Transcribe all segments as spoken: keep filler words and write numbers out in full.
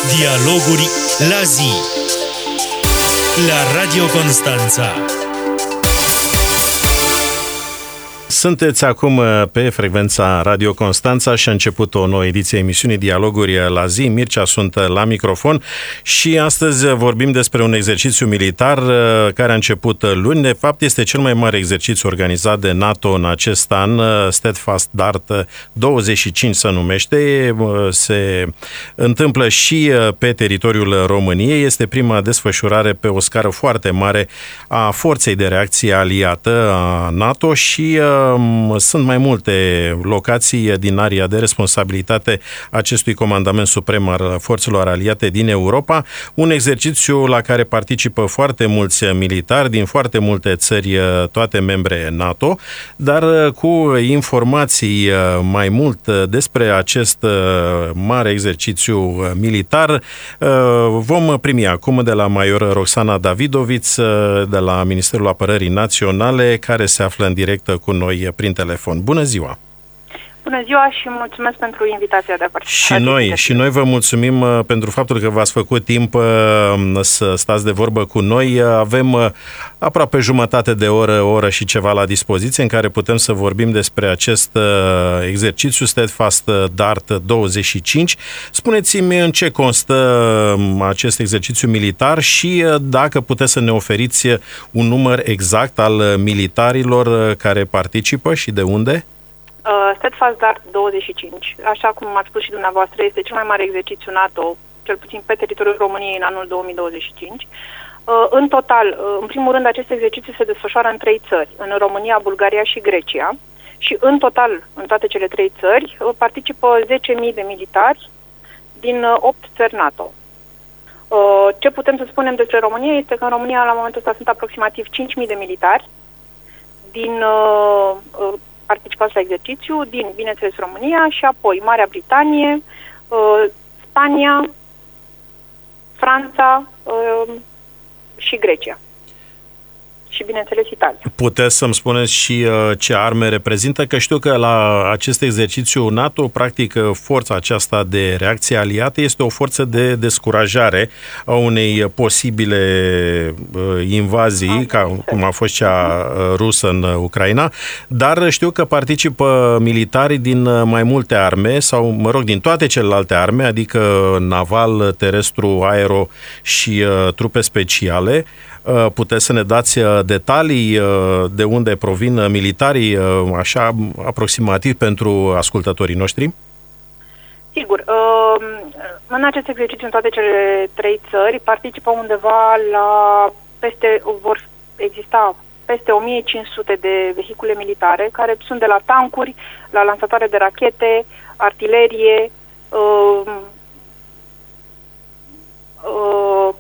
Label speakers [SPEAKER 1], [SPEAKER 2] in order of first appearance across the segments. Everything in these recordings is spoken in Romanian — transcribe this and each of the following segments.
[SPEAKER 1] Dialoguri la zi la Radio Constanța.
[SPEAKER 2] Sunteți acum pe frecvența Radio Constanța și a început o nouă ediție a emisiunii Dialoguri la zi. Mircea sunt la microfon și astăzi vorbim despre un exercițiu militar care a început luni. De fapt, este cel mai mare exercițiu organizat de NATO în acest an, Steadfast Dart douăzeci și cinci se numește. Se întâmplă și pe teritoriul României. Este prima desfășurare pe o scară foarte mare a forței de reacție aliată a NATO și sunt mai multe locații din area de responsabilitate acestui comandament suprem al forțelor aliate din Europa. Un exercițiu la care participă foarte mulți militari din foarte multe țări, toate membre NATO, dar cu informații mai mult despre acest mare exercițiu militar vom primi acum de la major Roxana Davidoviț de la Ministerul Apărării Naționale, care se află în direct cu noi prin telefon. Bună ziua!
[SPEAKER 3] Bună ziua și mulțumesc pentru invitația de a participa.
[SPEAKER 2] Și noi, și noi vă mulțumim pentru faptul că v-ați făcut timp să stați de vorbă cu noi. Avem aproape jumătate de oră, o oră și ceva la dispoziție în care putem să vorbim despre acest exercițiu Steadfast Dart douăzeci și cinci. Spuneți-mi în ce constă acest exercițiu militar și dacă puteți să ne oferiți un număr exact al militarilor care participă și de unde?
[SPEAKER 3] Uh, Steadfast Dart douăzeci și cinci, așa cum ați spus și dumneavoastră, este cel mai mare exercițiu NATO, cel puțin pe teritoriul României în anul două mii douăzeci și cinci. Uh, în total, uh, în primul rând, acest exercițiu se desfășoară în trei țări, în România, Bulgaria și Grecia, și în total, în toate cele trei țări, uh, participă zece mii de militari din uh, opt țări NATO. Uh, ce putem să spunem despre România este că în România, la momentul ăsta, sunt aproximativ cinci mii de militari din uh, uh, participați la exercițiu din, bineînțeles, România și apoi Marea Britanie, uh, Spania, Franța uh, și Grecia. Și, bineînțeles, Italia.
[SPEAKER 2] Puteți să-mi spuneți și uh, ce arme reprezintă? Că știu că la acest exercițiu NATO, practic, forța aceasta de reacție aliată este o forță de descurajare a unei posibile uh, invazii, ah, ca cum a fost cea uh, rusă în Ucraina, dar știu că participă militari din mai multe arme, sau, mă rog, din toate celelalte arme, adică naval, terestru, aero și uh, trupe speciale. Puteți să ne dați detalii de unde provin militarii, așa, aproximativ pentru ascultătorii noștri?
[SPEAKER 3] Sigur. În acest exercițiu, în toate cele trei țări, participă undeva la peste, vor exista peste o mie cinci sute de vehicule militare, care sunt de la tancuri, la lansatoare de rachete, artilerie, uh, uh,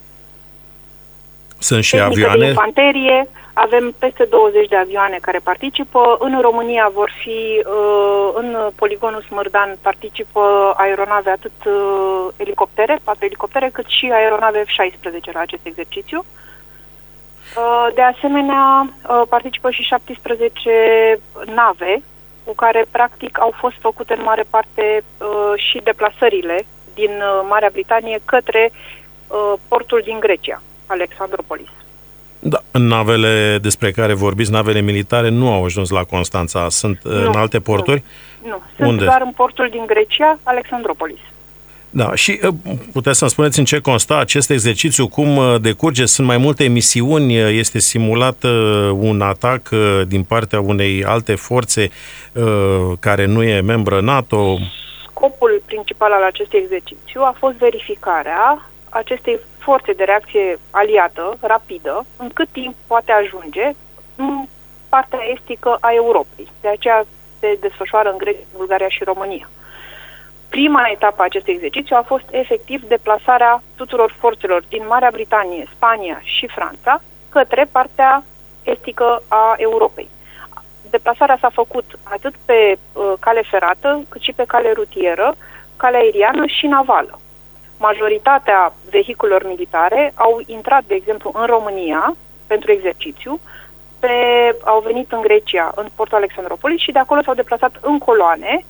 [SPEAKER 2] Sunt și avioane?
[SPEAKER 3] De infanterie, avem peste douăzeci de avioane care participă. În România vor fi, în poligonul Smârdan, participă aeronave, atât elicoptere, patru elicoptere, cât și aeronave F șaisprezece la acest exercițiu. De asemenea, participă și șaptesprezece nave, cu care, practic, au fost făcute în mare parte și deplasările din Marea Britanie către portul din Grecia, Alexandropolis.
[SPEAKER 2] Da, navele despre care vorbiți, navele militare, nu au ajuns la Constanța. Sunt nu, în alte porturi?
[SPEAKER 3] Nu, nu. Sunt Unde? doar în portul din Grecia, Alexandropolis.
[SPEAKER 2] Da, și puteți să-mi spuneți în ce consta acest exercițiu, cum decurge? Sunt mai multe misiuni, este simulat un atac din partea unei alte forțe care nu e membră NATO?
[SPEAKER 3] Scopul principal al acestui exercițiu a fost verificarea acestei forțe de reacție aliată, rapidă, în cât timp poate ajunge în partea estică a Europei. De aceea se desfășoară în Grecia, Bulgaria și România. Prima etapă a acestui exercițiu a fost efectiv deplasarea tuturor forțelor din Marea Britanie, Spania și Franța către partea estică a Europei. Deplasarea s-a făcut atât pe uh, cale ferată, cât și pe cale rutieră, cale aeriană și navală. Majoritatea vehiculelor militare au intrat, de exemplu, în România pentru exercițiu, pe, au venit în Grecia, în portul Alexandropolis, și de acolo s-au deplasat în coloane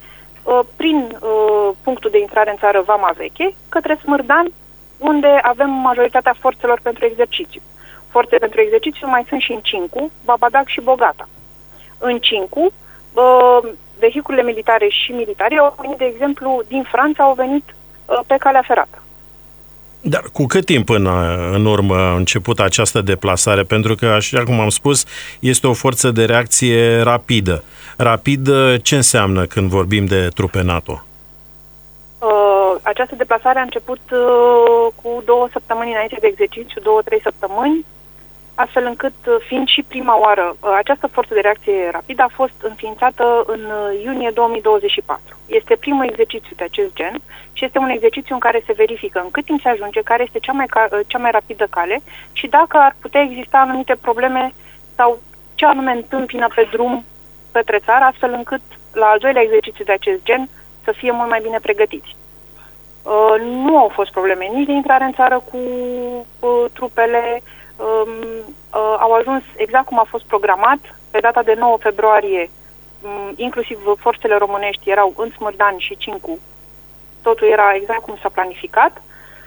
[SPEAKER 3] prin punctul de intrare în țară Vama Veche, către Smârdan, unde avem majoritatea forțelor pentru exercițiu. Forțe pentru exercițiu mai sunt și în Cincu, Babadac și Bogata. În Cincu, vehiculele militare și militari au venit, de exemplu, din Franța, au venit pe calea ferată.
[SPEAKER 2] Dar cu cât timp în, în urmă a început această deplasare? Pentru că, așa cum am spus, este o forță de reacție rapidă. Rapid, ce înseamnă când vorbim de trupe NATO?
[SPEAKER 3] Uh, această deplasare a început uh, cu două săptămâni înainte de exercițiu, două, trei săptămâni, astfel încât, fiind și prima oară, uh, această forță de reacție rapidă a fost înființată în iunie două mii douăzeci și patru. Este primul exercițiu de acest gen și este un exercițiu în care se verifică în cât timp se ajunge, care este cea mai, ca, cea mai rapidă cale și dacă ar putea exista anumite probleme sau ce anume întâmpină pe drum către țară, astfel încât la al doilea exercițiu de acest gen să fie mult mai bine pregătiți. Uh, nu au fost probleme nici de intrare în țară cu uh, trupele, uh, uh, au ajuns exact cum a fost programat, pe data de nouă februarie, um, inclusiv forțele românești erau în Smârdan și Cincu, totul era exact cum s-a planificat.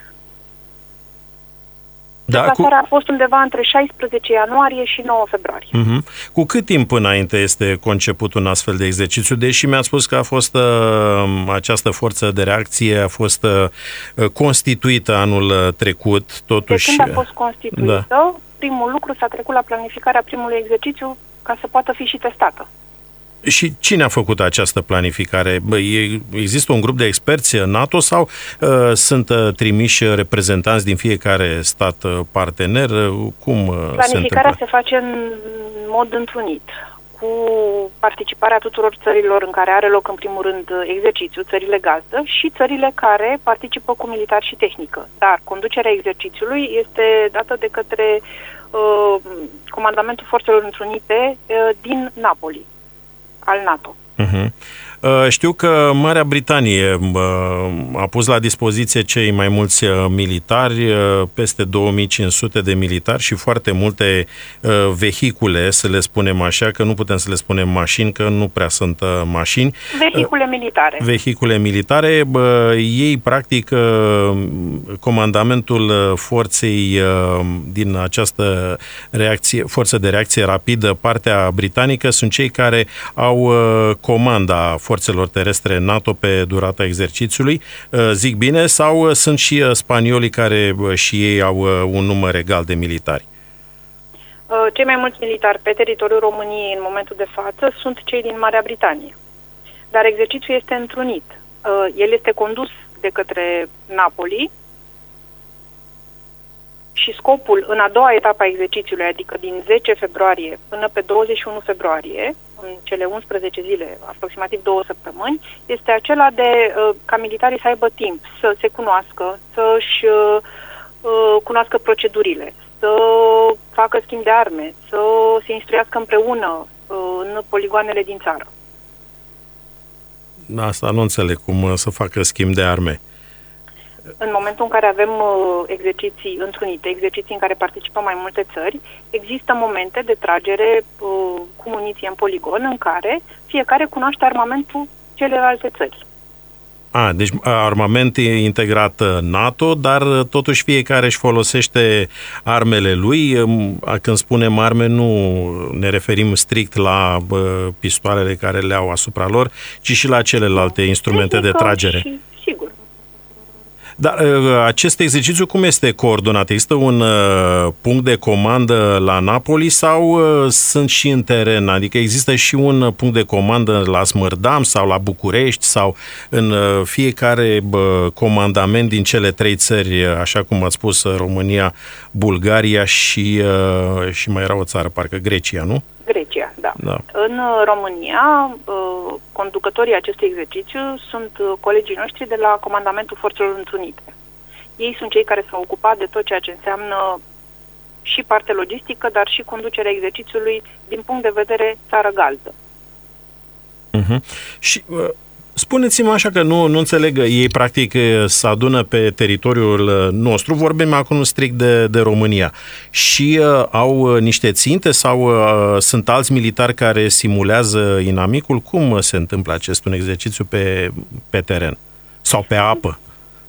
[SPEAKER 3] Da, Deplasarea cu... a fost undeva între șaisprezece ianuarie și nouă februarie.
[SPEAKER 2] Uh-huh. Cu cât timp înainte este conceput un astfel de exercițiu? Deși mi-a spus că a fost uh, această forță de reacție a fost uh, constituită anul trecut, totuși...
[SPEAKER 3] De când a fost constituită, da. Primul lucru s-a trecut la planificarea primului exercițiu ca să poată fi și testată.
[SPEAKER 2] Și cine a făcut această planificare? Bă, e, există un grup de experți NATO sau uh, sunt uh, trimiși reprezentanți din fiecare stat uh, partener? Cum uh,
[SPEAKER 3] Planificarea
[SPEAKER 2] se,
[SPEAKER 3] se face în mod întrunit, cu participarea tuturor țărilor în care are loc în primul rând exercițiu, țările gazdă și țările care participă cu militar și tehnică. Dar conducerea exercițiului este dată de către uh, Comandamentul Forțelor Întrunite uh, din Napoli, al NATO.
[SPEAKER 2] Uh-huh. Știu că Marea Britanie a pus la dispoziție cei mai mulți militari, peste două mii cinci sute de militari și foarte multe vehicule, să le spunem așa, că nu putem să le spunem mașini, că nu prea sunt mașini.
[SPEAKER 3] Vehicule militare.
[SPEAKER 2] Vehicule militare. Ei, practic, comandamentul forței din această reacție, forță de reacție rapidă, partea britanică, sunt cei care au comanda forțelor terestre NATO pe durata exercițiului. Zic bine? Sau sunt și spaniolii care și ei au un număr egal de militari?
[SPEAKER 3] Cei mai mulți militari pe teritoriul României în momentul de față sunt cei din Marea Britanie. Dar exercițiul este întrunit. El este condus de către Napoli și scopul în a doua etapă a exercițiului, adică din zece februarie până pe douăzeci și unu februarie, în cele unsprezece zile, aproximativ două săptămâni, este acela de uh, ca militarii să aibă timp să se cunoască, să-și uh, cunoască procedurile, să facă schimb de arme, să se instruiască împreună uh, în poligoanele din țară.
[SPEAKER 2] Asta nu înțeleg cum să facă schimb de arme.
[SPEAKER 3] În momentul în care avem uh, exerciții întrunite, exerciții în care participă mai multe țări, există momente de tragere uh, cu muniție în poligon în care fiecare cunoaște armamentul celelalte țări.
[SPEAKER 2] A, deci armament integrat NATO, dar totuși fiecare își folosește armele lui. Când spunem arme, nu ne referim strict la bă, pistoalele care le au asupra lor, ci și la celelalte instrumente Tehnică de tragere.
[SPEAKER 3] Și, sigur.
[SPEAKER 2] Dar acest exercițiu cum este coordonat? Există un uh, punct de comandă la Napoli sau uh, sunt și în teren? Adică există și un punct de comandă la Smârdam sau la București sau în uh, fiecare uh, comandament din cele trei țări, așa cum ați spus, România, Bulgaria și, uh, și mai era o țară, parcă Grecia, nu?
[SPEAKER 3] Grecia, da.
[SPEAKER 2] da.
[SPEAKER 3] În România, conducătorii acestui exercițiu sunt colegii noștri de la Comandamentul Forțelor Întrunite. Ei sunt cei care s-au ocupat de tot ceea ce înseamnă și parte logistică, dar și conducerea exercițiului din punct de vedere țară gazdă.
[SPEAKER 2] Uh-huh. Și uh, Spuneți-mă așa că nu, nu înțeleg, ei practic se adună pe teritoriul nostru, vorbim acum strict de, de România, și uh, au niște ținte sau uh, sunt alți militari care simulează inamicul? Cum se întâmplă acest un exercițiu pe, pe teren sau pe apă?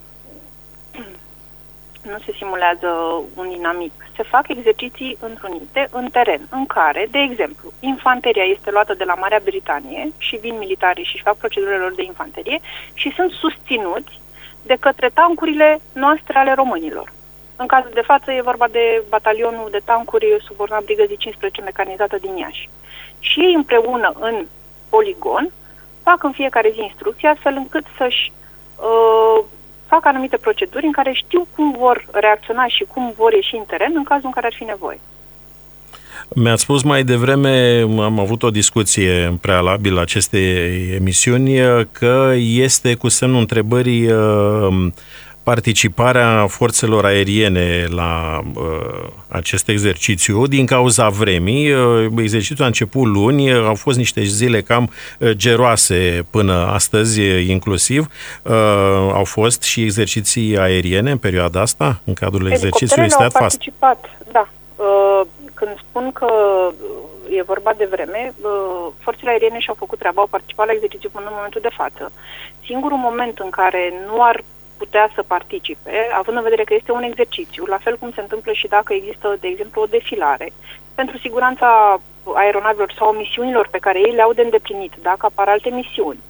[SPEAKER 3] Nu se simulează un inamic. Se fac exerciții întrunite în teren, în care, de exemplu, infanteria este luată de la Marea Britanie și vin militarii și își fac procedurile lor de infanterie și sunt susținuți de către tancurile noastre ale românilor. În cazul de față e vorba de batalionul de tancuri subordonat brigăzii cincisprezece mecanizată din Iași. Și ei împreună în poligon fac în fiecare zi instrucția astfel încât să-și uh, fac anumite proceduri în care știu cum vor reacționa și cum vor ieși în teren în cazul în care ar fi nevoie.
[SPEAKER 2] Mi-ați spus mai devreme, am avut o discuție în prealabil acestei emisiuni, că este cu semnul întrebării participarea forțelor aeriene la uh, acest exercițiu din cauza vremii. Uh, exercițiul a început luni, au fost niște zile cam uh, geroase până astăzi inclusiv. Uh, au fost și exerciții aeriene în perioada asta, în cadrul exercițiului Steadfast?
[SPEAKER 3] Au participat, da. Uh, când spun că e vorba de vreme, uh, forțele aeriene și-au făcut treaba, au participat la exercițiu până în momentul de față. Singurul moment în care nu ar putea să participe, având în vedere că este un exercițiu, la fel cum se întâmplă și dacă există, de exemplu, o defilare, pentru siguranța aeronavelor sau misiunilor pe care ei le-au de îndeplinit, dacă apar alte misiuni,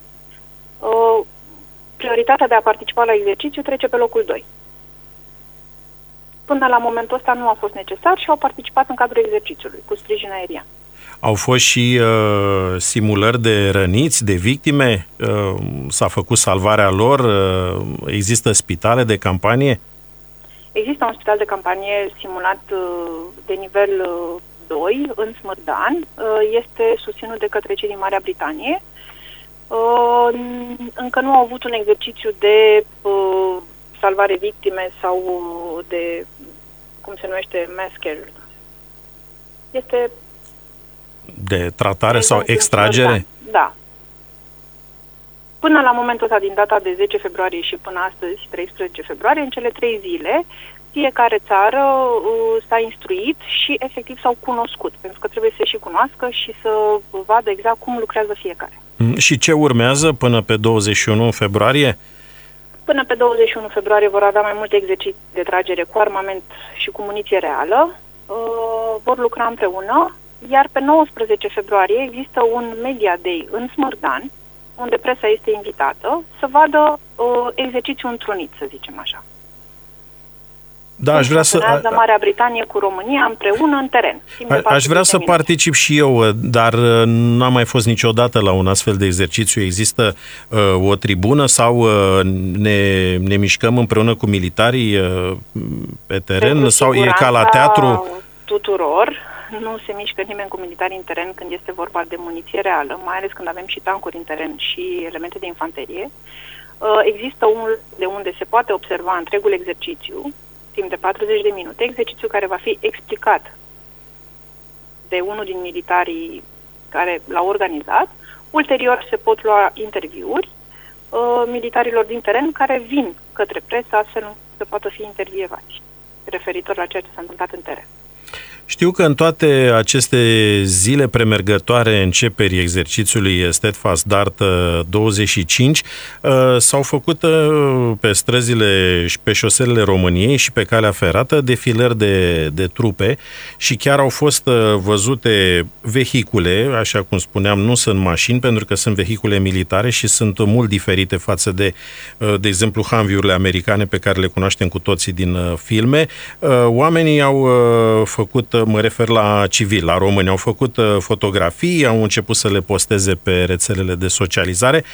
[SPEAKER 3] prioritatea de a participa la exercițiu trece pe locul doi. Până la momentul ăsta nu a fost necesar și au participat în cadrul exercițiului, cu sprijin aerian.
[SPEAKER 2] Au fost și uh, simulări de răniți, de victime? Uh, s-a făcut salvarea lor? Uh, există spitale de campanie?
[SPEAKER 3] Există un spital de campanie simulat uh, de nivel uh, doi în Smârdan. Uh, este susținut de către cei din Marea Britanie. Uh, încă nu au avut un exercițiu de uh, salvare victime sau de, cum se numește, mass casualty. Este
[SPEAKER 2] de tratare sau extragere?
[SPEAKER 3] Da. Până la momentul ăsta, din data de zece februarie și până astăzi, treisprezece februarie, în cele trei zile, fiecare țară uh, s-a instruit și efectiv s-au cunoscut, pentru că trebuie să și cunoască și să vadă exact cum lucrează fiecare.
[SPEAKER 2] Și ce urmează până pe douăzeci și unu februarie?
[SPEAKER 3] Până pe douăzeci și unu februarie vor avea mai multe exerciții de tragere cu armament și cu muniție reală. Uh, vor lucra împreună. Iar pe nouăsprezece februarie există un Media Day în Smârdan, unde presa este invitată să vadă uh, exercițiul întrunit, să zicem așa.
[SPEAKER 2] Da, aș vrea să...
[SPEAKER 3] Marea Britanie cu România împreună în teren.
[SPEAKER 2] A, aș vrea să particip și eu, dar n-am mai fost niciodată la un astfel de exercițiu. Există uh, o tribună sau uh, ne, ne mișcăm împreună cu militarii uh, pe teren? Pentru sau e ca la teatru?
[SPEAKER 3] Tuturor. Nu se mișcă nimeni cu militari în teren când este vorba de muniție reală, mai ales când avem și tancuri în teren și elemente de infanterie. Există unul de unde se poate observa întregul exercițiu, timp de patruzeci de minute, exercițiu care va fi explicat de unul din militarii care l-au organizat. Ulterior se pot lua interviuri militarilor din teren care vin către presă astfel încât să poată fi intervievați referitor la ceea ce s-a întâmplat în teren.
[SPEAKER 2] Știu că în toate aceste zile premergătoare începerii exercițiului Steadfast Dart douăzeci și cinci s-au făcut pe străzile și pe șoselele României și pe calea ferată defilări de, de trupe și chiar au fost văzute vehicule, așa cum spuneam, nu sunt mașini, pentru că sunt vehicule militare și sunt mult diferite față de, de exemplu, Humvee-urile americane pe care le cunoaștem cu toții din filme. Oamenii au făcut, mă refer la civili, la români, au făcut fotografii, au început să le posteze pe rețelele de socializare.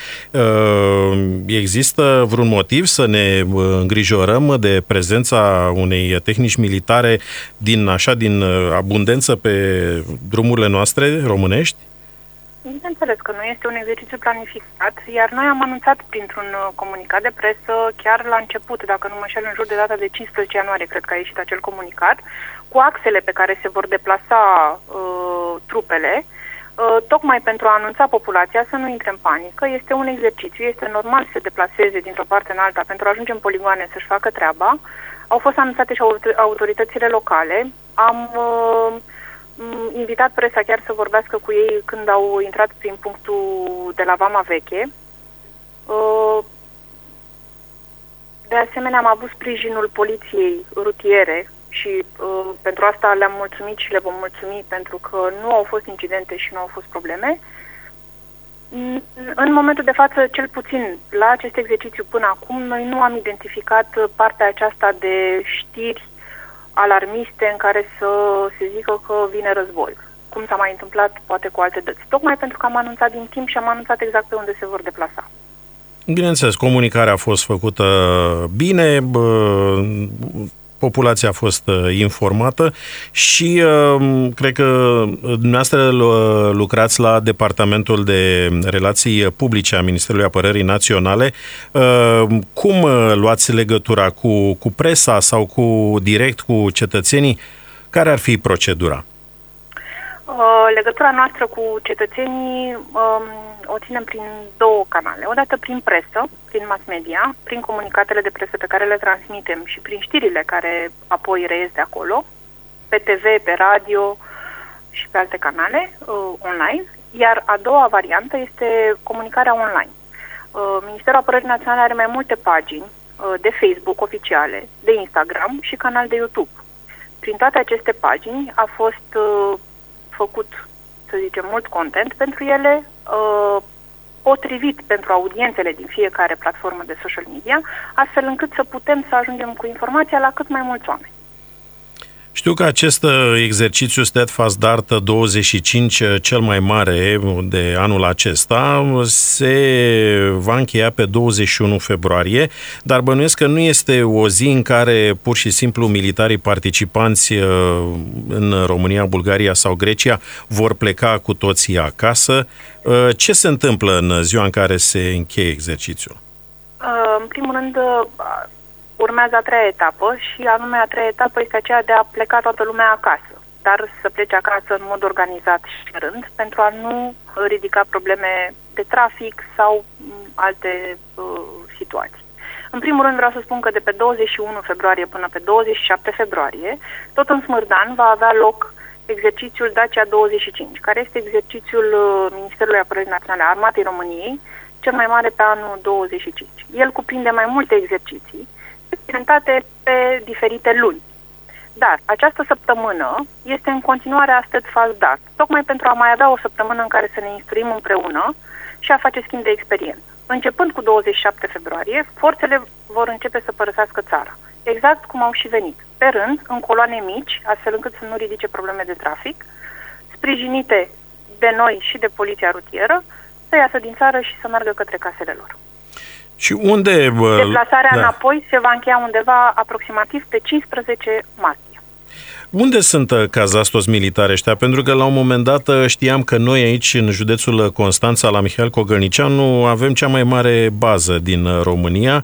[SPEAKER 2] Există vreun motiv să ne îngrijorăm de prezența unei tehnici militare din așa din abundență pe drumurile noastre românești?
[SPEAKER 3] Bineînțeles că nu este un exercițiu planificat, iar noi am anunțat printr-un comunicat de presă chiar la început, dacă nu mă înșel, în jur de data de cincisprezece ianuarie, cred că a ieșit acel comunicat, cu axele pe care se vor deplasa uh, trupele, tocmai pentru a anunța populația să nu intre în panică. Este un exercițiu, este normal să se deplaseze dintr-o parte în alta pentru a ajunge în poligoane să-și facă treaba. Au fost anunțate și autoritățile locale. Am uh, invitat presa chiar să vorbească cu ei când au intrat prin punctul de la Vama Veche. Uh, de asemenea, am avut sprijinul poliției rutiere și uh, pentru asta le-am mulțumit și le vom mulțumi pentru că nu au fost incidente și nu au fost probleme. În momentul de față, cel puțin la acest exercițiu până acum, noi nu am identificat partea aceasta de știri alarmiste în care să se zică că vine război, cum s-a mai întâmplat poate cu alte dăți. Tocmai pentru că am anunțat din timp și am anunțat exact pe unde se vor deplasa.
[SPEAKER 2] Bineînțeles, comunicarea a fost făcută bine, populația a fost informată și cred că dumneavoastră lucrați la Departamentul de Relații Publice a Ministerului Apărării Naționale. Cum luați legătura cu, cu presa sau cu direct cu cetățenii? Care ar fi procedura?
[SPEAKER 3] Legătura noastră cu cetățenii um, o ținem prin două canale. Odată prin presă, prin mass media, prin comunicatele de presă pe care le transmitem și prin știrile care apoi reies de acolo, pe T V, pe radio și pe alte canale uh, online. Iar a doua variantă este comunicarea online. Uh, Ministerul Apărării Naționale are mai multe pagini uh, de Facebook oficiale, de Instagram și canal de YouTube. Prin toate aceste pagini a fost uh, făcut, să zicem, mult content pentru ele, uh, potrivit pentru audiențele din fiecare platformă de social media, astfel încât să putem să ajungem cu informația la cât mai mulți oameni.
[SPEAKER 2] Știu că acest exercițiu Steadfast Dart douăzeci și cinci, cel mai mare de anul acesta, se va încheia pe douăzeci și unu februarie, dar bănuiesc că nu este o zi în care pur și simplu militarii participanți în România, Bulgaria sau Grecia vor pleca cu toții acasă. Ce se întâmplă în ziua în care se încheie exercițiul?
[SPEAKER 3] În primul rând, urmează a treia etapă și anume a treia etapă este aceea de a pleca toată lumea acasă, dar să plece acasă în mod organizat și rând, pentru a nu ridica probleme de trafic sau alte uh, situații. În primul rând vreau să spun că de pe douăzeci și unu februarie până pe douăzeci și șapte februarie, tot în Smârdan va avea loc exercițiul Dacia douăzeci și cinci, care este exercițiul uh, Ministerului Apărării Naționale a Armatei României, cel mai mare pe anul douăzeci și cinci. El cuprinde mai multe exerciții prezentate pe diferite luni. Dar această săptămână este în continuare a Steadfast Dart, tocmai pentru a mai avea o săptămână în care să ne instruim împreună și a face schimb de experiență. Începând cu douăzeci și șapte februarie, forțele vor începe să părăsească țara, exact cum au și venit, pe rând, în coloane mici, astfel încât să nu ridice probleme de trafic, sprijinite de noi și de poliția rutieră, să iasă din țară și să meargă către casele lor.
[SPEAKER 2] Și unde...
[SPEAKER 3] Deplasarea
[SPEAKER 2] da.
[SPEAKER 3] înapoi se va încheia undeva aproximativ pe cincisprezece martie.
[SPEAKER 2] Unde sunt cazați toți militarii ăștia? Pentru că la un moment dat știam că noi aici, în județul Constanța, la Mihail Cogălnicianu, avem cea mai mare bază din România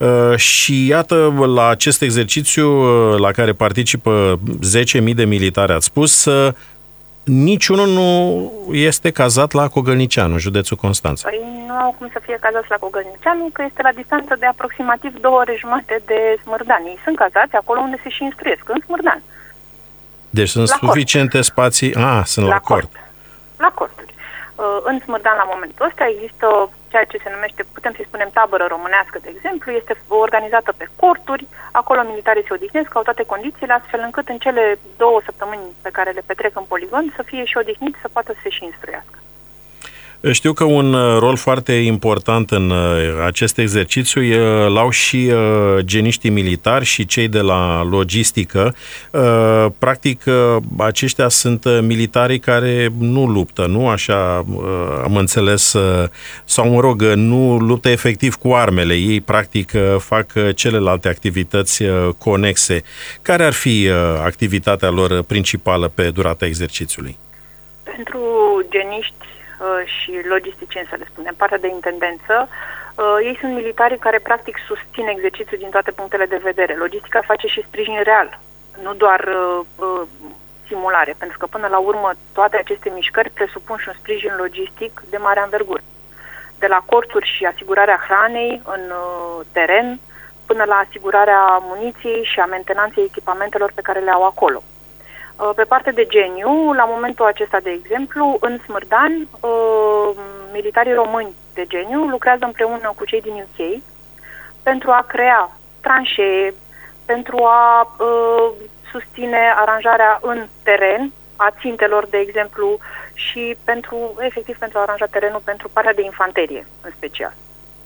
[SPEAKER 2] și iată, la acest exercițiu la care participă zece mii de militari, ați spus, niciunul nu este cazat la Cogălnicianu, județul Constanța.
[SPEAKER 3] Păi nu au cum să fie cazați la Cogălnicianu, că este la distanță de aproximativ două ore jumate de Smârdan. Ei sunt cazați acolo unde se și instruiesc, în Smârdan.
[SPEAKER 2] Deci sunt
[SPEAKER 3] la
[SPEAKER 2] suficiente
[SPEAKER 3] cort.
[SPEAKER 2] spații... A, sunt la, la cort.
[SPEAKER 3] cort. La corturi. În Smârdan, la momentul ăsta, există ceea ce se numește, putem să-i spunem, tabără românească, de exemplu, este organizată pe corturi, acolo militarii se odihnesc, au toate condițiile, astfel încât în cele două săptămâni pe care le petrec în poligon să fie și odihniți, să poată să se și instruiască.
[SPEAKER 2] Știu că un rol foarte important în acest exercițiu l-au și geniștii militari și cei de la logistică. Practic, aceștia sunt militarii care nu luptă, nu așa am înțeles, sau mă rog, nu luptă efectiv cu armele. Ei, practic, fac celelalte activități conexe. Care ar fi activitatea lor principală pe durata exercițiului?
[SPEAKER 3] Pentru geniști și logisticieni, să le spunem, partea de intendență, ei sunt militarii care practic susțin exercițiul din toate punctele de vedere. Logistica face și sprijin real, nu doar simulare, pentru că până la urmă toate aceste mișcări presupun și un sprijin logistic de mare anvergură. De la corturi și asigurarea hranei în uh, teren, până la asigurarea muniției și a mentenanței echipamentelor pe care le au acolo. Uh, pe parte de geniu, la momentul acesta, de exemplu, în Smârdan, uh, militarii români de geniu lucrează împreună cu cei din U K pentru a crea tranșee, pentru a uh, susține aranjarea în teren a țintelor, de exemplu, și pentru, efectiv, pentru a aranja terenul pentru partea de infanterie, în special.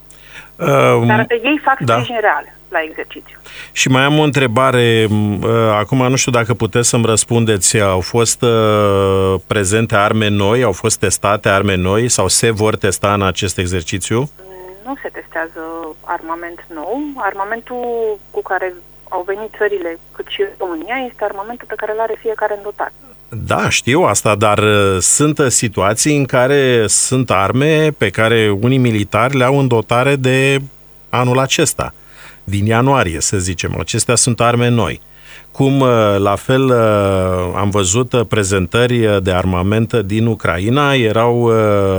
[SPEAKER 3] Um, Dar ei fac
[SPEAKER 2] da.
[SPEAKER 3] sprijin real la exercițiu.
[SPEAKER 2] Și mai am o întrebare, acum nu știu dacă puteți să-mi răspundeți, au fost uh, prezente arme noi, au fost testate arme noi sau se vor testa în acest exercițiu?
[SPEAKER 3] Nu se testează armament nou. Armamentul cu care au venit țările, cât și România, este armamentul pe care îl are fiecare în dotare.
[SPEAKER 2] Da, știu asta, dar sunt situații în care sunt arme pe care unii militari le-au în dotare de anul acesta, din ianuarie, să zicem. Acestea sunt arme noi. Cum, la fel, am văzut prezentări de armament din Ucraina, erau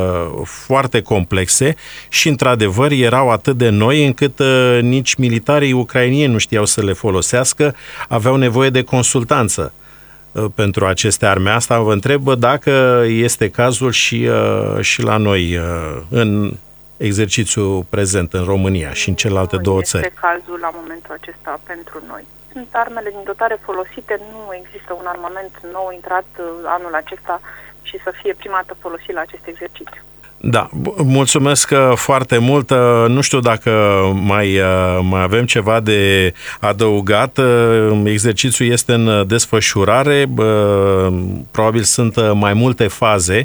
[SPEAKER 2] foarte complexe și, într-adevăr, erau atât de noi încât nici militarii ucrainieni nu știau să le folosească, aveau nevoie de consultanță pentru aceste arme. Asta vă întreb dacă este cazul și, și la noi în exercițiul prezent în România și în celelalte
[SPEAKER 3] nu
[SPEAKER 2] două țări.
[SPEAKER 3] Nu este cazul la momentul acesta pentru noi. Sunt armele din dotare folosite, nu există un armament nou intrat anul acesta și să fie prima dată folosit la acest exercițiu.
[SPEAKER 2] Da, mulțumesc foarte mult. Nu știu dacă mai, mai avem ceva de adăugat. Exercițiul este în desfășurare. Probabil sunt mai multe faze.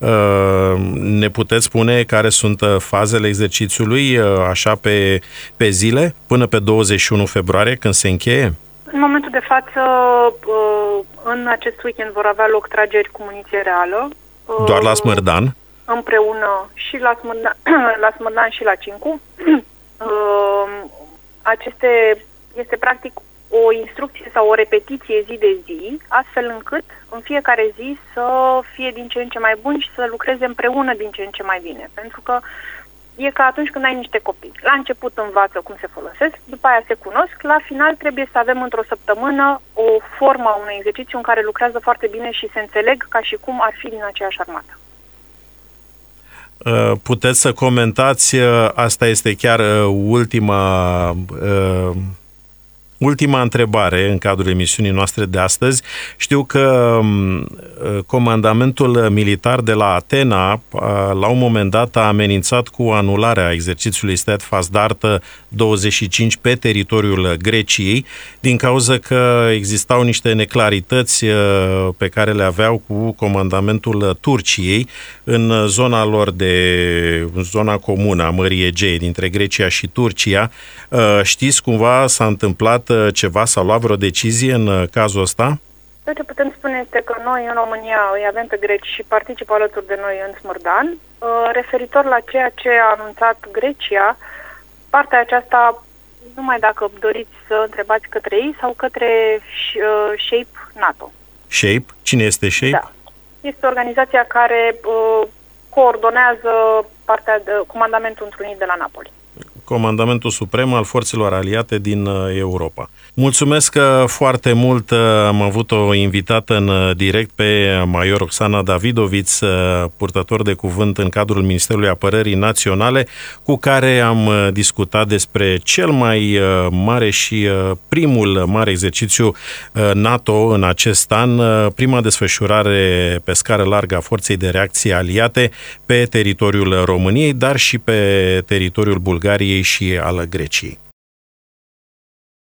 [SPEAKER 2] Ne puteți spune care sunt fazele exercițiului, așa pe, pe zile, până pe douăzeci și unu februarie, când se încheie?
[SPEAKER 3] În momentul de față, în acest weekend vor avea loc trageri cu muniție reală.
[SPEAKER 2] Doar la Smârdan?
[SPEAKER 3] Împreună și la Smârdan, la Smârdan și la Cincu. Aceste este practic o instrucție sau o repetiție zi de zi, astfel încât în fiecare zi să fie din ce în ce mai bun și să lucreze împreună din ce în ce mai bine. Pentru că e ca atunci când ai niște copii. La început învață cum se folosesc, după aia se cunosc, la final trebuie să avem într-o săptămână o formă a unui exercițiu în care lucrează foarte bine și se înțeleg ca și cum ar fi din aceeași armată.
[SPEAKER 2] Puteți să comentați, asta este chiar ultima, ultima întrebare în cadrul emisiunii noastre de astăzi. Știu că comandamentul militar de la Atena la un moment dat a amenințat cu anularea exercițiului Steadfast Dart douăzeci și cinci pe teritoriul Greciei, din cauza că existau niște neclarități pe care le aveau cu comandamentul Turciei în zona lor de în zona comună a Mării Egee, dintre Grecia și Turcia. Știți cumva s-a întâmplat ceva, s-a luat vreo decizie în cazul ăsta?
[SPEAKER 3] Tot ce putem spune este că noi în România îi avem pe greci și participă alături de noi în Smârdan. Referitor la ceea ce a anunțat Grecia, partea aceasta, numai dacă doriți să întrebați către ei sau către SHAPE NATO.
[SPEAKER 2] SHAPE? Cine este SHAPE?
[SPEAKER 3] Da. Este organizația care uh, coordonează partea de comandamentul întrunit de la Napoli.
[SPEAKER 2] Comandamentul Suprem al Forțelor Aliate din Europa. Mulțumesc foarte mult, am avut o invitată în direct pe major Oxana Davidoviț, purtător de cuvânt în cadrul Ministerului Apărării Naționale, cu care am discutat despre cel mai mare și primul mare exercițiu NATO în acest an, prima desfășurare pe scară largă a Forței de Reacție Aliate pe teritoriul României, dar și pe teritoriul Bulgariei și al Greciei.